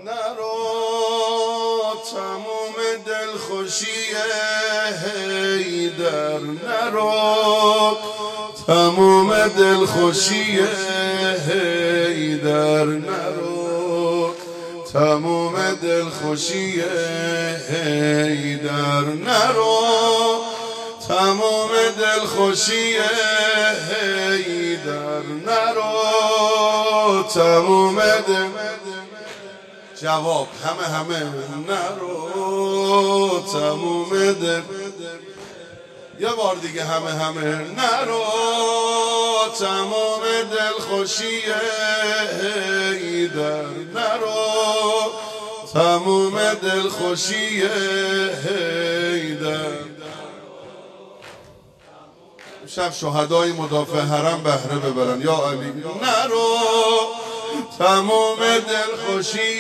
نرو تموم دلخوشی حیدر، نرو تموم دلخوشی حیدر، نرو تموم دلخوشی حیدر، نرو تموم دلخوشی حیدر، نرو تموم دل. جواب همه نرو تموم دل. یه بار دیگه همه نرو تموم دلخوشی حیدر، نرو تموم دلخوشی حیدر. شب شهدای مدافع حرم بهره ببرن یا علی. نرو تموم دلخوشی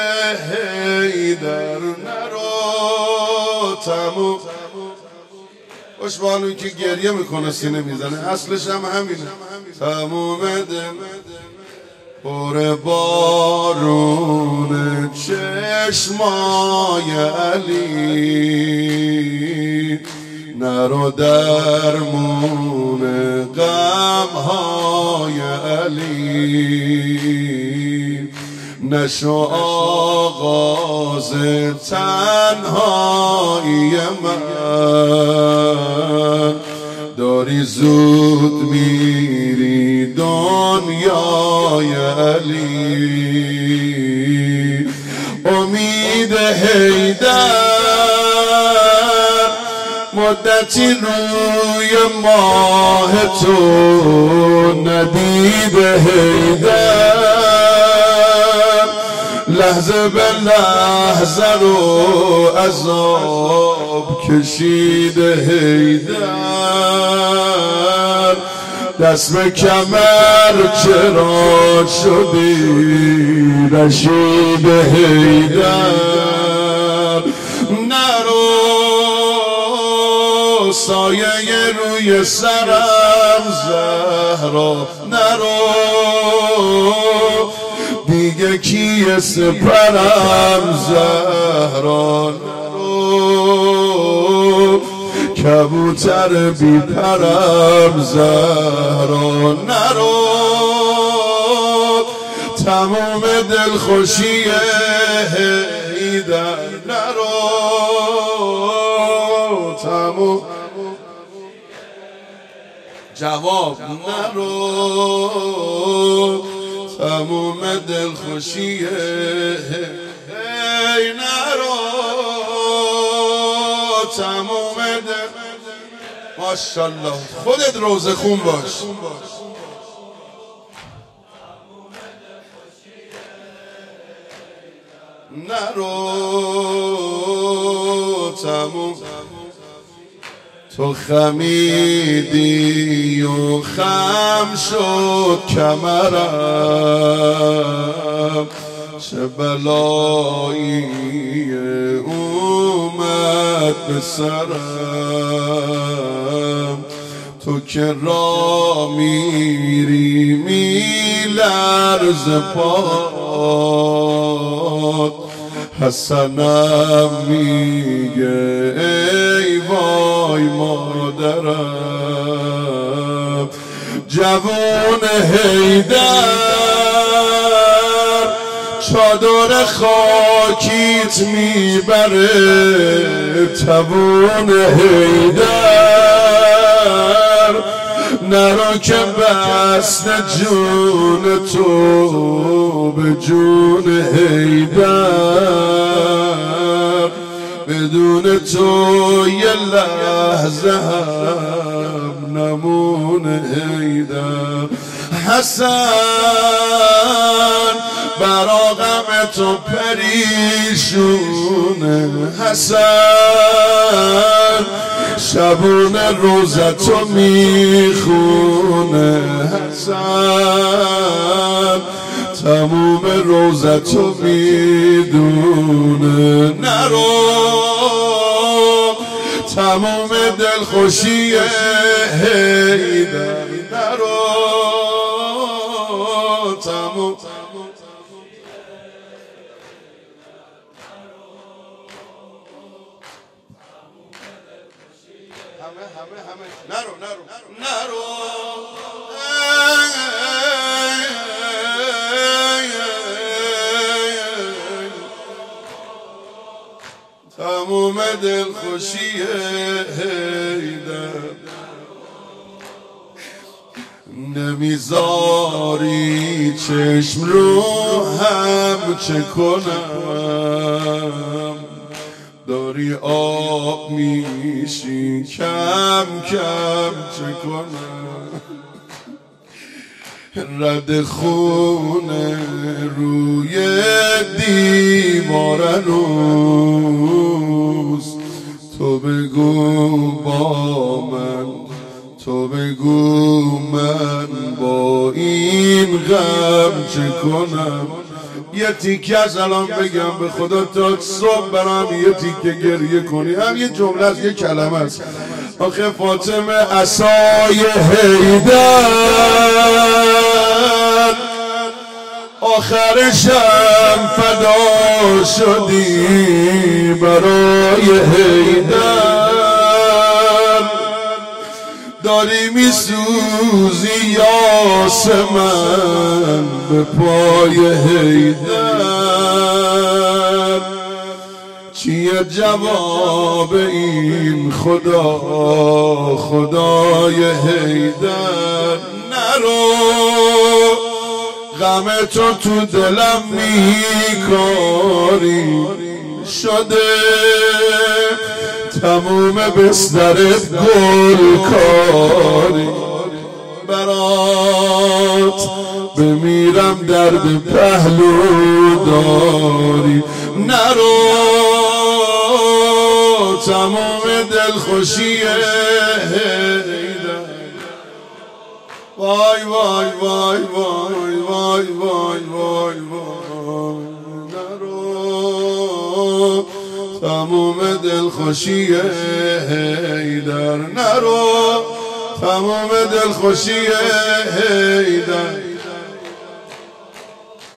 حیدر، نرو تموم. خوشبالون که گریه میکنه سینه میزنه، اصلش هم همینه. تموم دل پر بارون چشمای علی، نرو درمون غمهای علی، نشو آغاز تنهایی من، داری زود میری دنیای علی. امید حیدر مدتی روی ماه تو ندید حیدر، لحظه به لحظه رو عذاب کشید حیدر، دست به کمر چرا شدی رشید حیدر. نرو سایه روی سرم زهرا، نرو دیگه کیه سپرم زهرا، نرو کبوتر بی پرم زهرا، نرو تموم دلخوشی حیدر، نرو تموم. جواب نرو تموم دلخوشی ای، نرو تموم دل. ماشاءالله خودت روزه خون باش. نرو تموم. تو خمیدی و خم شد کمرم، چه بلایی اومد به سرم، تو که را میری میلرز پات، حسنم میگه ای وای مادرم. جوون حیدر چادر خاکیت میبره، جوون حیدر نرو که بست جون تو به جون حیدر، بدون تو یه لحظه هم نمونه حیدر. حسن برا غم تو پریشونه، حسن شبونه روزتو میخونه، حسن تموم روزتو میدونه. نرو تموم دلخوشی حیدر، نرو تموم. نرو تموم دلخوشی حیدر نمیذاری چشم رو هم چه کنم داری آب میشی کم کم چه کنم رد خونه روی دیوار هنوز تو بگو با من تو بگو من با این غم چه کنم یه تیکه از الان بگم به خدا تا صبح برام یه تیکه گریه کنی هم یه جمله از یه کلمه است آخه فاطمه عصای حیدر آخرشم فدا شدی برای حیدر داری میسوزی یاسمن به پای حیدر چیه جواب این خدای حیدر نرو غم تو دلم میکاری شده تموم بسترت گل کاری برات بمیرم درد پهلو داری نرو تموم دلخوشی حیدر وای وای وای وای وای وای وای وای نرو تموم دلخوشی حیدر نرو تموم دلخوشی حیدر